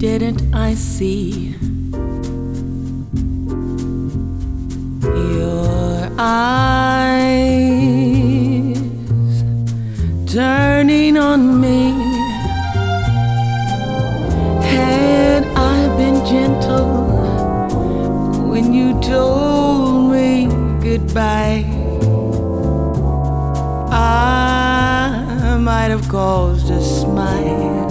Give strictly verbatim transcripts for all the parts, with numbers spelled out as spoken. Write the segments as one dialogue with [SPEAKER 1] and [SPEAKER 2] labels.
[SPEAKER 1] Didn't I see your eyes turning on me? Had I been gentle when you told me goodbye, I might have caused a smile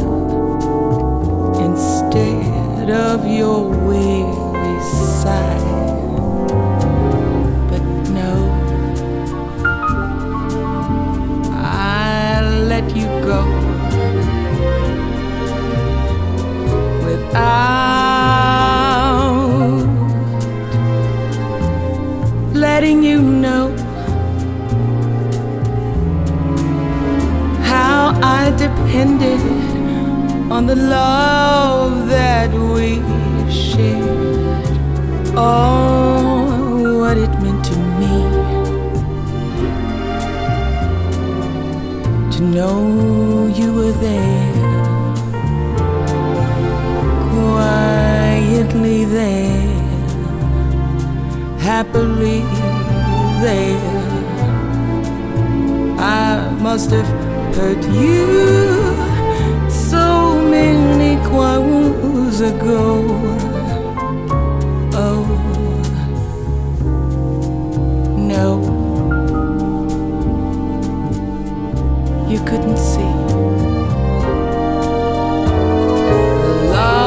[SPEAKER 1] instead of your weary sigh. But no, I let you go without letting you know how I depended on the love that we shared. Oh, what it meant to me to know you were there, quietly there, happily there. I must have hurt you so many quarters ago. Oh, no, you couldn't see the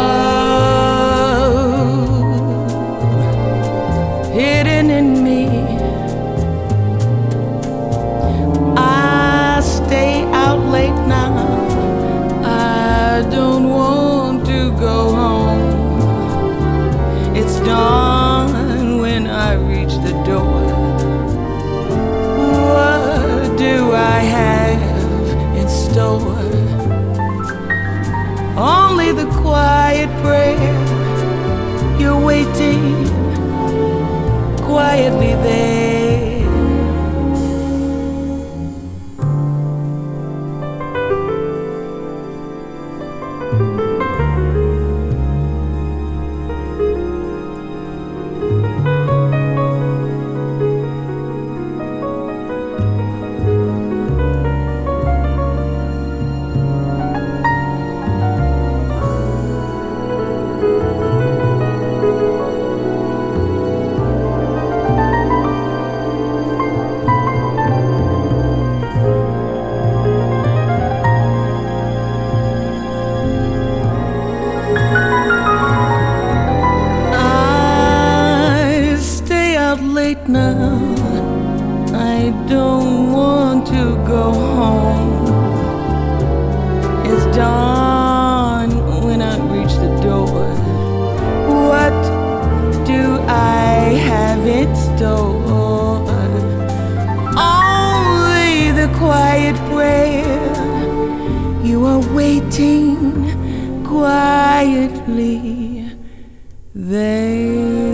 [SPEAKER 1] love hidden in me. I stay out late now, I don't want to go home. It's dawn when I reach the door. What do I have in store? Only the quiet prayer. You're waiting quietly there. Late now, I don't want to go home. It's dawn when I reach the door. What do I have in store? Only the quiet prayer. You are waiting quietly there.